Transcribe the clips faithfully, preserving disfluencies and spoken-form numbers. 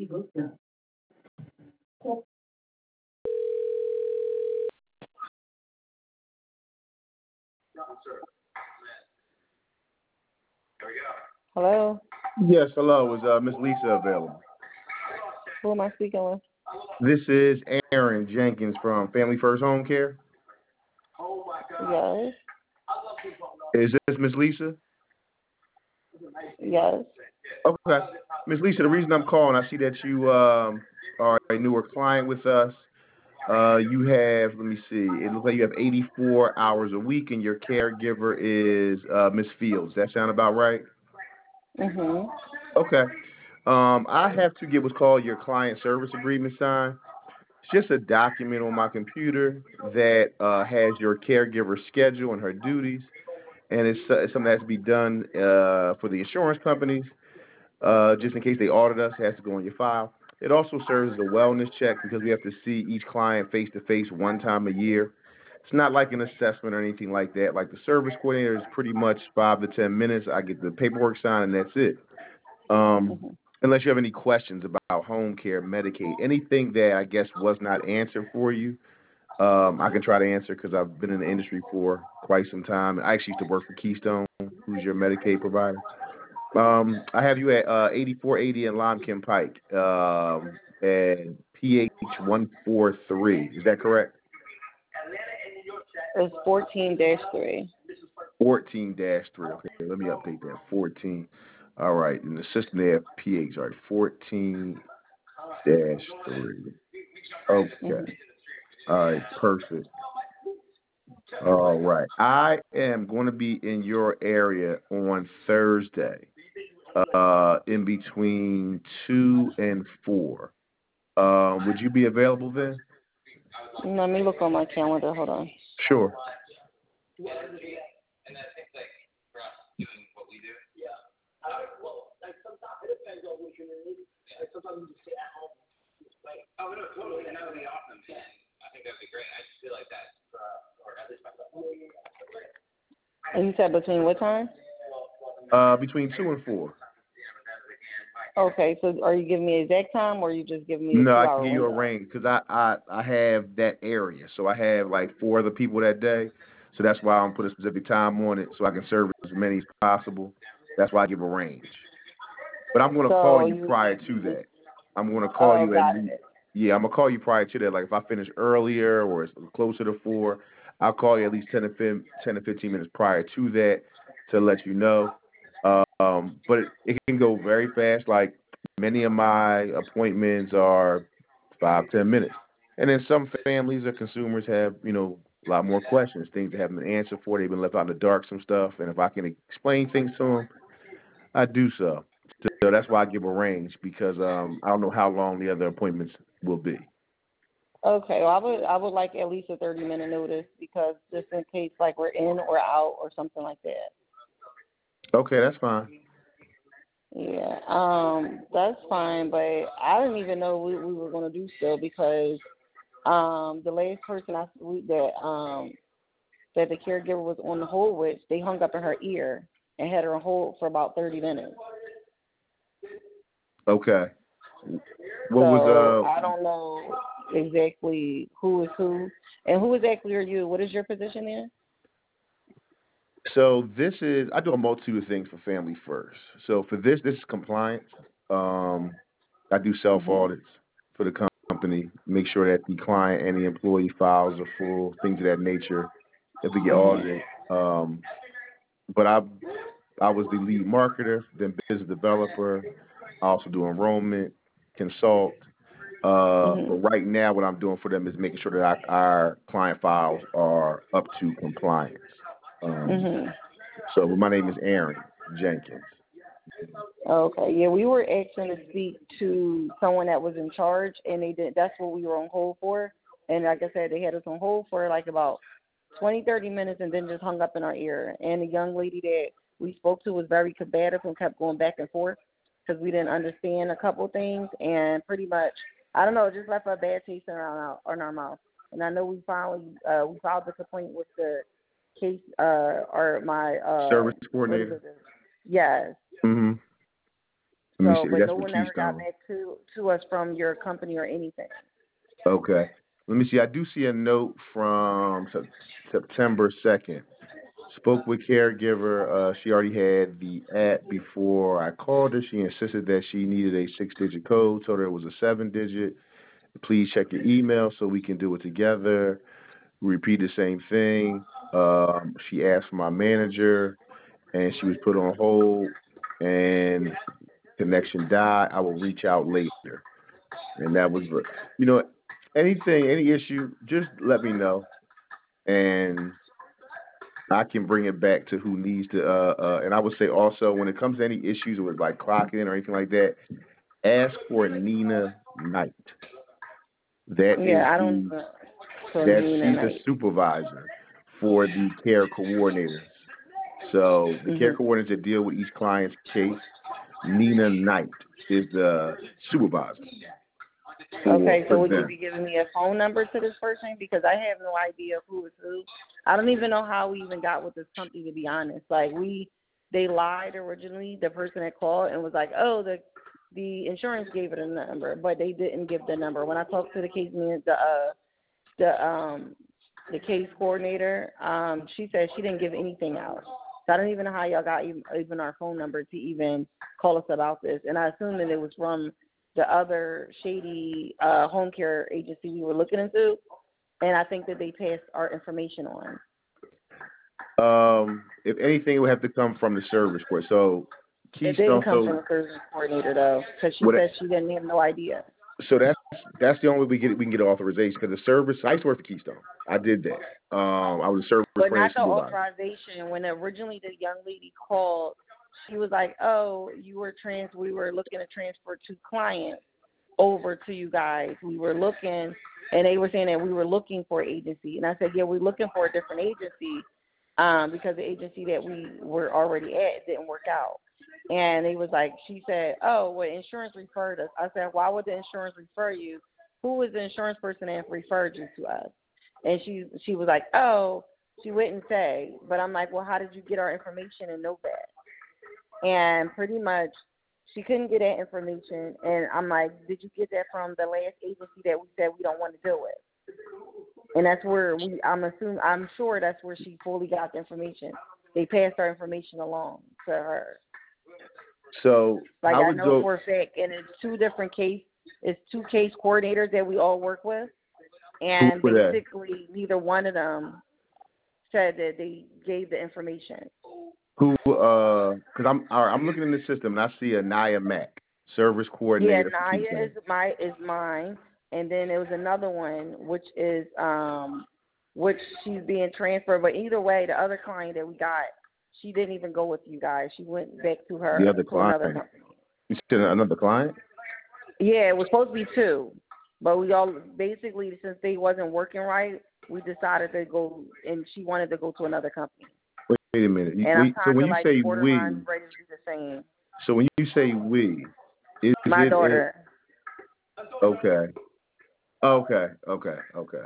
Hello? Yes, hello. Is uh, Miss Lisa available? Who am I speaking with? This is Aaron Jenkins from Family First Home Care. Yes. Is this Miss Lisa? Yes. Okay. Miss Lisa, the reason I'm calling, I see that you um, are a newer client with us. Uh, you have, let me see, it looks like you have eighty-four hours a week, and your caregiver is uh, Miss Fields. That sound about right? Mhm. Okay. Um, I have to get what's called your client service agreement signed. It's just a document on my computer that uh, has your caregiver's schedule and her duties, and it's, uh, it's something that has to be done uh, for the insurance companies, uh, just in case they audit us. It has to go on your file. It also serves as a wellness check because we have to see each client face to face one time a year. It's not like an assessment or anything like that. Like the service coordinator is pretty much five to ten minutes. I get the paperwork signed and that's it. Um, Mhm. unless you have any questions about home care, Medicaid, anything that I guess was not answered for you, um, I can try to answer because I've been in the industry for quite some time. I actually used to work for Keystone, who's your Medicaid provider. Um, I have you at uh, eighty-four eighty in Lomkin Pike, um, and P H one four three. Is that correct? It's fourteen dash three. fourteen dash three. Okay, let me update that. fourteen. All right, in the system there, P H. All right, fourteen dash three. Okay. Mhm. All right, perfect. All right. I am going to be in your area on Thursday, uh, in between two and four. Um, would you be available then? Let me look on my calendar. Hold on. Sure. And you said between what time? Uh, between two and four. Okay, so are you giving me exact time, or are you just giving me a No, I two-hour can give you a window? range because I, I I have that area, so I have like four other people that day, so that's why I'm put a specific time on it, so I can serve as many as possible. That's why I give a range. But I'm going to call So you you, prior to that. I'm going to call oh, you at got least. it. Yeah, I'm gonna call you prior to that. Like if I finish earlier or it's closer to four, I'll call you at least ten to fifteen, ten to fifteen minutes prior to that to let you know. Um, but it, it can go very fast. Like many of my appointments are five ten minutes, and then some families or consumers have you know a lot more questions, things they haven't been answered for. They've been left out in the dark, some stuff. And if I can explain things to them, I do so. So that's why I give a range because um, I don't know how long the other appointments will be. Okay, well, I would I would like at least a thirty minute notice because just in case like we're in or out or something like that. Okay, that's fine. Yeah, um, that's fine, but I didn't even know we, we were gonna do still because um the last person I we, that um that the caregiver was on the hold with, they hung up in her ear and had her on hold for about thirty minutes. Okay. What was So uh? I don't know exactly who is who and who exactly are you? What is your position in? So this is I do a multitude of things for Family First. So for this, this is compliance. Um, I do self Mhm. audits for the company, make sure that the client and the employee files are full, things of that nature. If we get Mhm. audited, um, but I I was the lead marketer, then business developer. I also do enrollment, consult. Uh, but Mhm. right now, what I'm doing for them is making sure that our, our client files are up to compliance. Um, Mhm. so my name is Aaron Jenkins. Okay. Yeah, we were asking to speak to someone that was in charge, and they did. That's what we were on hold for. And like I said, they had us on hold for like about twenty, thirty minutes, and then just hung up in our ear. And the young lady that we spoke to was very combative and kept going back and forth because we didn't understand a couple things, and pretty much, I don't know, it just left a bad taste in our in our mouth. And I know we finally uh, we filed the complaint with the case uh, or my uh, Service what is coordinator. it? Yes. Mm-hmm. me So, see. but That's no with one ever got Keystone. back to to us from your company or anything. Okay. Let me see. I do see a note from Sep- September second. Spoke with caregiver. Uh, she already had the app before I called her. She insisted that she needed a six-digit code. Told her it was a seven-digit. Please check your email so we can do it together. Repeat the same thing. Um, she asked for my manager, and she was put on hold. And connection died. I will reach out later. And that was, you know, anything, any issue, just let me know, and I can bring it back to who needs to. Uh, uh, and I would say also, when it comes to any issues with like clocking or anything like that, ask for Nina Knight. That is Yeah, I don't the know. So that Nina she's the Knight. supervisor for the care coordinators. So the care Mhm. coordinators that deal with each client's case, Nina Knight is the supervisor for Okay, for so would you them. be giving me a phone number to this person? Because I have no idea who is who. I don't even know how we even got with this company, to be honest. Like we, they lied originally. The person that called and was like, "Oh, the the insurance gave it a number," but they didn't give the number. When I talked to the case man, the uh, the um the case coordinator, um, she said she didn't give anything out. So I don't even know how y'all got even, even our phone number to even call us about this. And I assume that it was from the other shady uh, home care agency we were looking into, and I think that they passed our information on. Um, if anything, it would have to come from the service court. So It didn't Keystone, come from so the service coordinator though, because she what? said she didn't have no idea. So that's that's the only way we get we can get authorization because the service. I used to work for Keystone. I did that. Um, I was a service But plan not the supervisor. authorization. When originally the young lady called, she was like, "Oh, you were trans. We were looking to transfer two clients over to you guys. We were looking, and they were saying that we were looking for an agency." And I said, "Yeah, we're looking for a different agency, um, because the agency that we were already at didn't work out." And they was like, she said, "Oh, well, insurance referred us." I said, "Why would the insurance refer you? Who was the insurance person that referred you to us?" And she she was like, "Oh." She wouldn't say, but I'm like, "Well, how did you get our information and know that?" And pretty much she couldn't get that information. And I'm like, "Did you get that from the last agency that we said we don't want to deal with?" And that's where we, I'm assuming, I'm sure that's where she fully got the information. They passed our information along to her. So Like I I would know go for a fact, and it's two different case, it's two case coordinators that we all work with. And with that. basically neither one of them said that they gave the information. Who? Uh, because I'm all right, I'm looking in the system and I see a Naya Mack, service Yeah, coordinator for Naya Keystone. is my is mine, and then there was another one which is um which she's being transferred. But either way, the other client that we got, she didn't even go with you guys. She went back to her The other to client. another company. You said another client? Yeah, it was supposed to be two, but we all basically, since they wasn't working right, we decided to go, and she wanted to go to another company. Wait, wait a minute. You, And I'm wait, so kind when of you like say borderline we, ready to do the same. so when you say we, is My it a daughter. okay? Okay, okay, okay.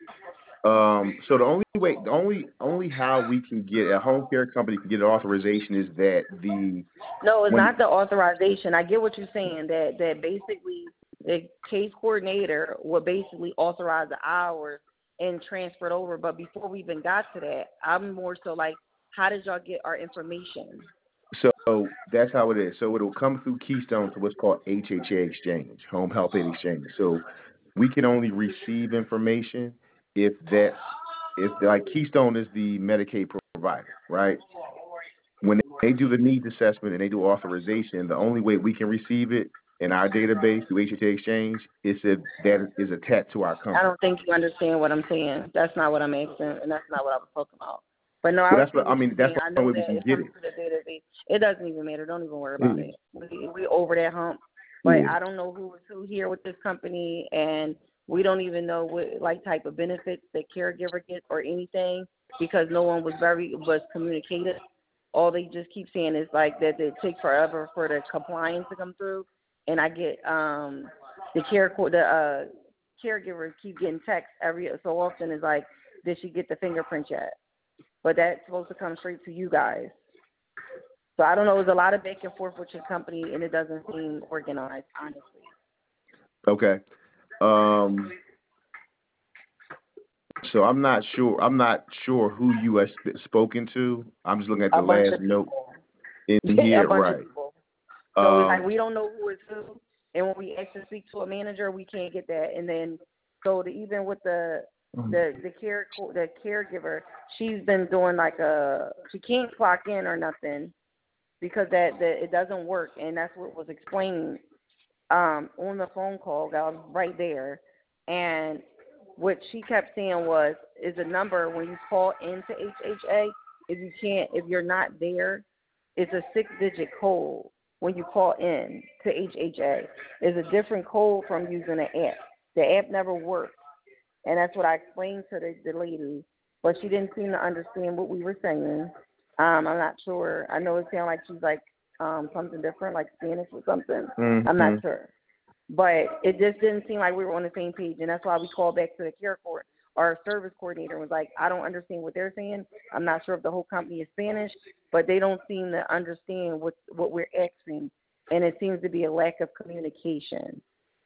Um, so the only way, the only only how we can get a home care company can get an authorization is that the No, it's when not the authorization. I get what you're saying. That that basically the case coordinator would basically authorize the hours and transfer it over. But before we even got to that, I'm more so like, how did y'all get our information? so that's how it is. So it'll come through Keystone to what's called H H A Exchange, Home Health Aid Exchange. So we can only receive information if that's if like Keystone is the Medicaid provider, right? When they do the needs assessment and they do authorization, the only way we can receive it in our database through H H A Exchange is if that is attached to our I company. don't think you understand what I'm saying. That's not what I'm asking, and that's not what I was talking about. But no, Well, I that's see what I what you're mean. That's saying. the I know only way we that can it get comes it. to the database. It doesn't even matter. Don't even worry about Yeah. it. We we over that hump. But Yeah. I don't know who is who here with this company, and we don't even know what like type of benefits the caregiver gets or anything because no one was very was communicative. All they just keep saying is like that it takes forever for the compliance to come through, and I get um the care co- the uh, caregivers keep getting texts every so often is like, did she get the fingerprint yet? But that's supposed to come straight to you guys. So I don't know. There's a lot of back and forth with your company, and it doesn't seem organized, honestly. Okay. Um, so I'm not sure. I'm not sure who you have sp- spoken to. I'm just looking at the A bunch last of note people. in a here. bunch Right. of people. So it's like Um, we don't know who is who, and when we actually speak to a manager, we can't get that. And then so the, even with the the the care the caregiver, she's been doing like a she can't clock in or nothing because that, that it doesn't work, and that's what was explained um, on the phone call. I was right there, and what she kept saying was is a number when you call into H H A, if you can't if you're not there, it's a six digit code when you call in to H H A. It's a different code from using an app. The app never works. And that's what I explained to the, the lady, but she didn't seem to understand what we were saying. Um, I'm not sure. I know it sounded like she's like um, something different, like Spanish or something. mm-hmm. I'm not sure. But it just didn't seem like we were on the same page, and that's why we called back to the care court. Our service coordinator was like, I don't understand what they're saying. I'm not sure if the whole company is Spanish, but they don't seem to understand what what we're asking, and it seems to be a lack of communication.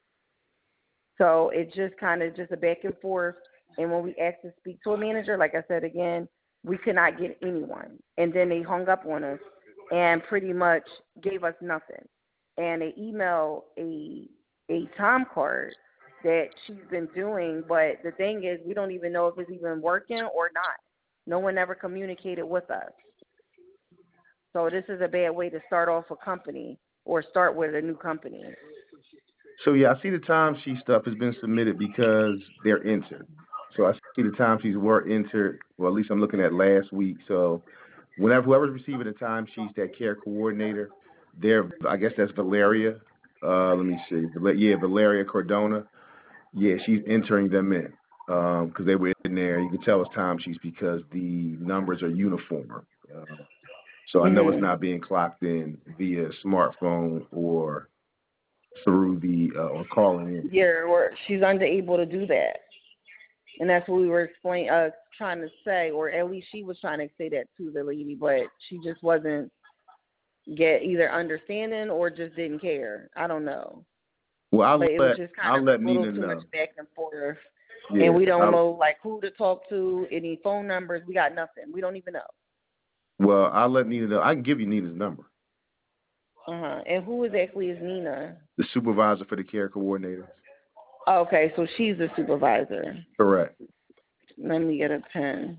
So it's just kind of just a back and forth. And when we asked to speak to a manager, like I said again, we could not get anyone. And then they hung up on us and pretty much gave us nothing. And they emailed a a time card that she's been doing, but the thing is we don't even know if it's even working or not. No one ever communicated with us. So this is a bad way to start off a company or start with a new company. So yeah, I see the timesheet stuff has been submitted because they're entered. So I see the timesheets were entered. Well, at least I'm looking at last week. So whenever whoever's receiving the timesheets, that care coordinator, they're I guess that's Valeria. Uh, let me see. Val- Yeah, Valeria Cordona. Yeah, she's entering them in because um, they were in there. You can tell it's timesheets because the numbers are uniform. Uh, so I know it's Mm-hmm. not being clocked in via smartphone or through the uh, or calling in. Yeah, or she's unable to do that. And that's what we were explain, uh, trying to say, or at least she was trying to say that to the lady, but she just wasn't get either understanding or just didn't care. I don't know. Well, I'll But it was let just kind I'll of let a little Nina too much know. back and forth. Yeah, And we don't I'll, know, like, who to talk to, any phone numbers. We got nothing. We don't even know. well, I'll let Nina know. I can give you Nina's number. Uh-huh. And who exactly is Nina? The supervisor for the care coordinator. Okay, so she's the supervisor. Correct. Let me get a pen.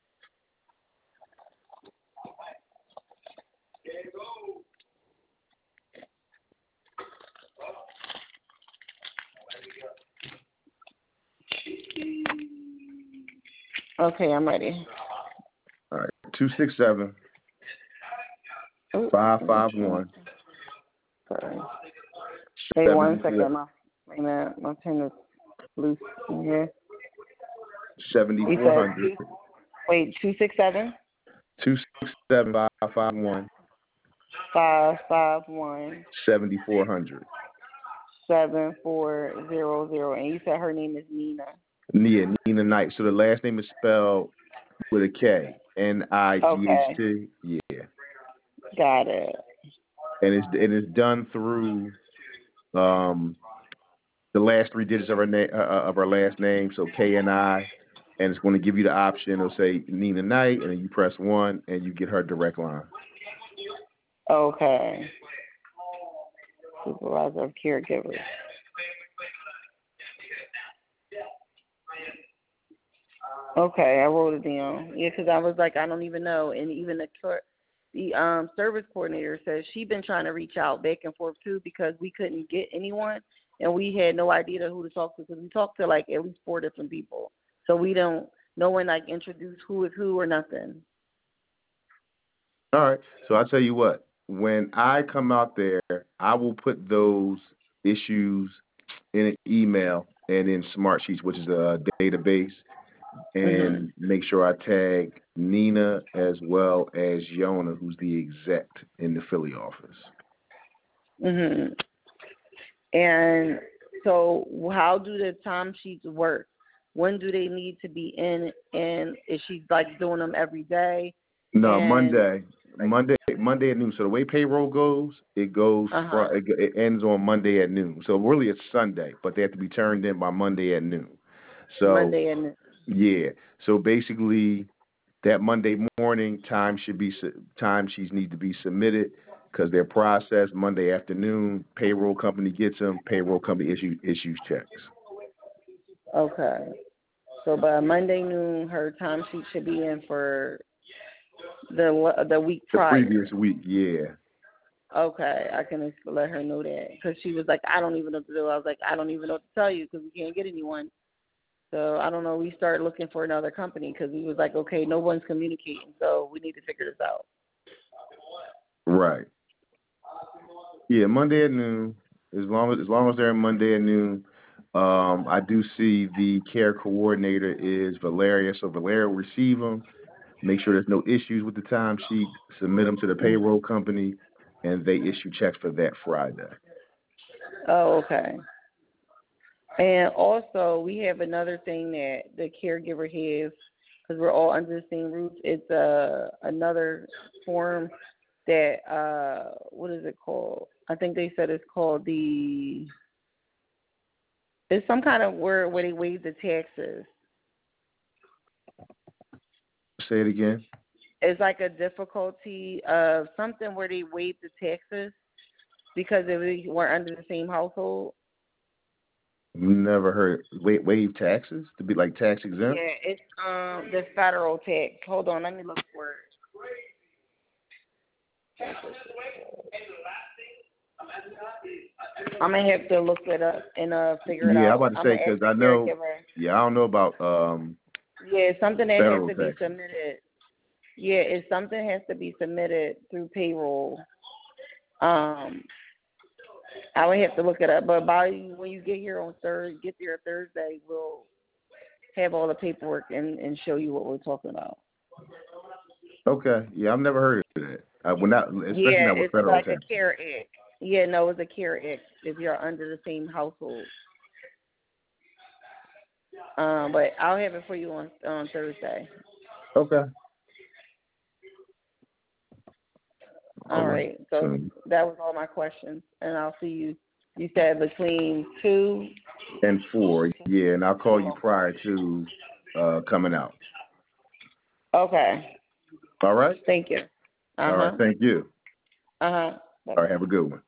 Okay, I'm ready. All right. Two six seven five five one. Sorry. Wait one second. My, wait a minute. My pen is loose in here. Seventy four hundred. Wait, two six seven. Two six seven five five one. Five five one. Seventy four hundred. Seven four zero zero. And you said her name is Nina. Nia Nina Knight. So the last name is spelled with a K. N I G H T. Yeah. Got it. And it's it is done through um the last three digits of our name uh, of our last name, so K N I, and it's going to give you the option. It'll say Nina Knight, and then you press one, and you get her direct line. Okay. Supervisor of caregivers. Okay, I wrote it down. Yeah, because I was like, I don't even know, and even the the um service coordinator says she's been trying to reach out back and forth too because we couldn't get anyone, and we had no idea who to talk to because we talked to like at least four different people, so we don't no one like introduced who is who or nothing. All right. So I'll tell you what. When I come out there, I will put those issues in an email and in Smartsheets, which is a database, and mm-hmm. make sure I tag Nina as well as Yona, who's the exec in the Philly office. Mhm. And so, how do the timesheets work? When do they need to be in? And is she like doing them every day? No, and Monday. Monday Monday at noon. So the way payroll goes, it goes Uh-huh. from it, it ends on Monday at noon. So really it's Sunday, but they have to be turned in by Monday at noon. So Monday and yeah. So basically, that Monday morning time should be su- time sheets need to be submitted because they're processed Monday afternoon. Payroll company gets them. Payroll company issue issues checks. okay. So by Monday noon, her timesheet should be in for the the week The prior. previous week, yeah. Okay, I can let her know that because she was like, I don't even know what to do. I was like, I don't even know what to tell you because we can't get anyone. So I don't know. We started looking for another company because we was like, okay, no one's communicating, so we need to figure this out. Right. Yeah, Monday at noon. As long as as long as they're Monday at noon. Um, I do see the care coordinator is Valeria, so Valeria will receive them. Make sure there's no issues with the timesheet. Submit them to the payroll company, and they issue checks for that Friday. Oh, okay. And also, we have another thing that the caregiver has because we're all under the same roof. It's uh, another form that, uh, what is it called? I think they said it's called the, it's some kind of word where they waive the taxes. Say it again. It's like a difficulty of something where they waive the taxes because if we weren't under the same household. Never heard wa- waive taxes to be like tax exempt. Yeah, it's um the federal tax. Hold on, let me look for it. I'm gonna have to look it up and uh figure it Yeah, out. I'm about to I'm say gonna ask because the I know. caregiver. Yeah, I don't know about um Yeah, it's something that has federal to be taxes. submitted. Yeah, it's something that has to be submitted through payroll. Um, I would have to look it up, but by when you get here on Thursday, get there Thursday, we'll have all the paperwork and, and show you what we're talking about. Okay. Yeah, I've never heard of that. Uh, when not, especially Yeah, not with it's federal like taxes. a care act. Yeah, no, it's a care act if you're under the same household. Um, but I'll have it for you on on Thursday. Okay. All right. So that was all my questions, and I'll see you. You said between two and four, yeah, and I'll call you prior to uh, coming out. Okay. All right. Thank you. Uh huh. All right. Thank you. Uh huh. All right. Have a good one.